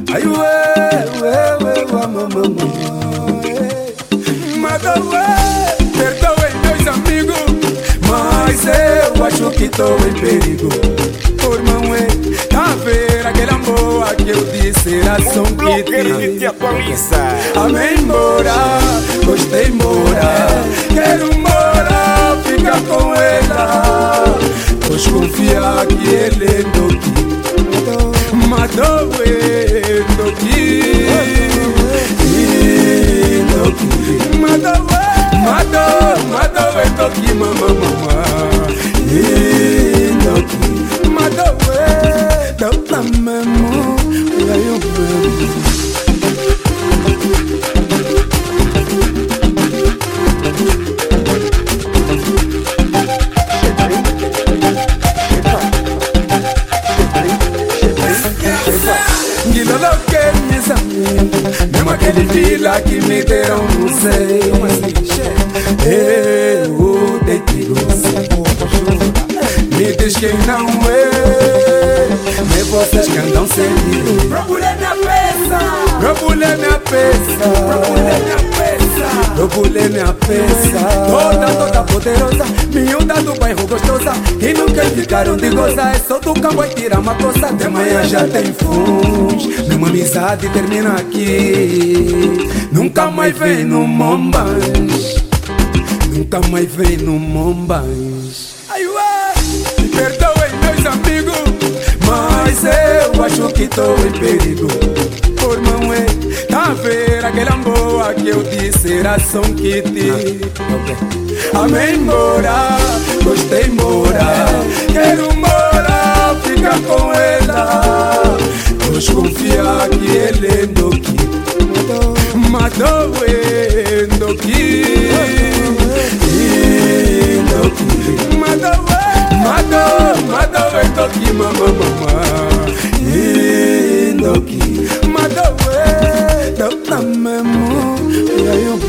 Ai, mamãe. Perdoem meus amigos, mas eu acho que estou em perigo. Por irmão, tá a ver aquela boa que eu disse era só um que te atualiza. Amém, mora, gostei, mora. Quero morar, ficar com ela. Pois confiar que ele é doki. Matou ele doki. Matou ele doki, mamãe. Matou ele, dá pra mesmo. E aí eu bebo. Mesmo aquele vila que me deram, não sei. Eu deitigo. Me diz quem não é. Nem vocês que andam seguindo. Procurei minha peça. Procurei minha peça. Procurei minha peça. Procurei minha peça. Toda poderosa. Miúda do bairro gostosa. E nunca ficaram de gozar. É só do campo e tirar uma coça. De manhã já tem funs. Nenhuma amizade termina aqui. Nunca mais vem no Mombans. Nunca mais vem no Mombans. Me perdoem meus amigos, mas eu acho que estou em perigo. Por irmão, tá a ver aquela boa que eu disse era só um kit. Amém, mora, gostei, mora. Quero morar, ficar com ela. Pois confiar que ele é doki. Matou ele doki. Matou ele doki, mamãe. Doki. Matou ele, dá pra mesmo. E aí eu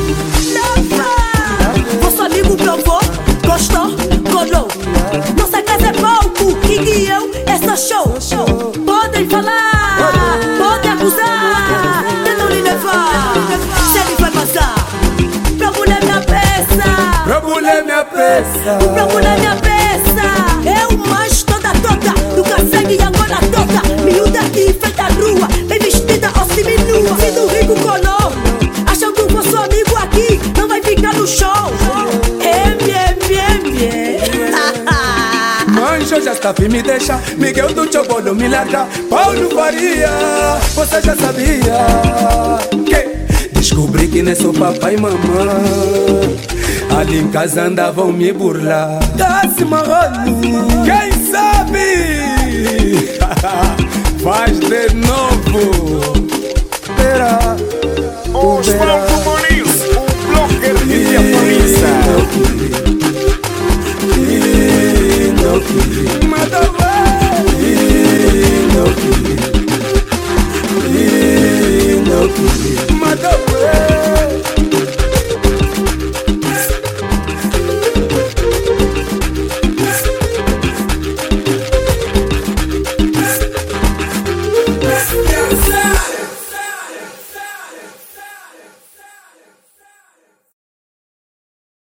bebo. Vosso amigo provou, gostou, colou. Nossa casa é palco, e eu é só show. Podem falar, podem acusar, tentam lhe levar. Se ele vai passar, procurei minha peça. Procurei minha peça. Procurei minha peça. Eu mais toda do casegue e agora toda. Miúda que feita rua, bem vestida ou seminua. Se do rico colou, acham que o vosso amigo aqui não vai ficar no show. Manjo já está me deixa. Miguel do Chobolo me larga. Paulo Faria, você já sabia que descobri que não sou papai e mamãe. Ali em casa andavam me burlar. Dá-se marrone, quem sabe faz de novo. Verá, Os Franco-Moniz, o bloqueiro que te atualiza.